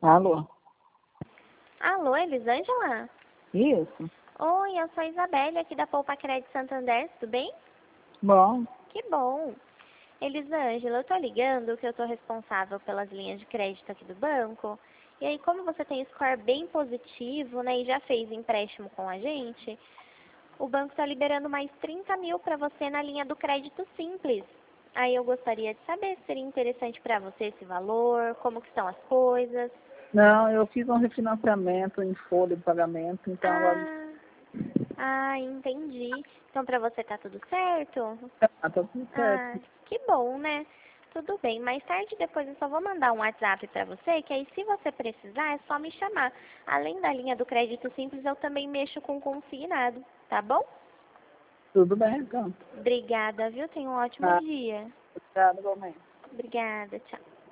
Alô? Alô, Elisângela? Isso? Oi, eu sou a Isabelle, aqui da Poupa Crédito Santander, tudo bem? Bom, Que bom! Elisângela, eu tô ligando que eu tô responsável pelas linhas de crédito aqui do banco. E aí, como você tem score bem positivo, né, e já fez empréstimo com a gente, o banco tá liberando mais 30 mil para você na linha do crédito simples. Aí eu gostaria de saber se seria interessante para você esse valor, como que estão as coisas. não, eu fiz um refinanciamento em folha de pagamento, então agora Ah, entendi. Então pra você tá tudo certo? tá tudo Ah, certo. que bom, né? Tudo bem. Mais tarde depois eu só vou mandar um WhatsApp pra você, que aí se você precisar é só me chamar. Além da linha do crédito simples, eu também mexo com consignado, tá bom? Tudo bem, então. Obrigada, viu? Tenha um ótimo Ah, dia. obrigado, igualmente. Obrigada, tchau.